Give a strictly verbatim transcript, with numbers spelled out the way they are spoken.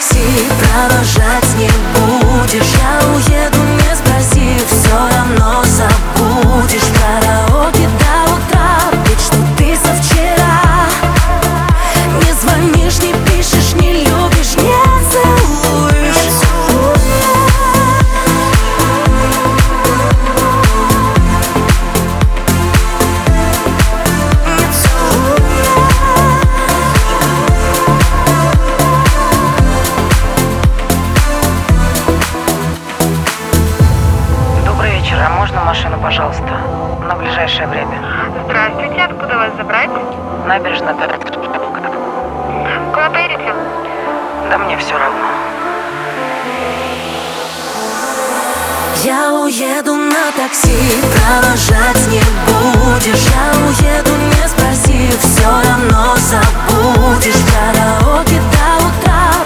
такси, провожать не будешь. Я уеду, не спросив, все равно забудешь. Караоке до утра, ведь что ты со вчера. Не звонишь, не пишешь, не любишь, не целуешь. А можно машину, пожалуйста, на ближайшее время? Здравствуйте, откуда вас забрать? Набережная. Куда поедете? Да мне все равно. Я уеду на такси, провожать не будешь. Я уеду, не спросив, все равно забудешь. Караоке до утра.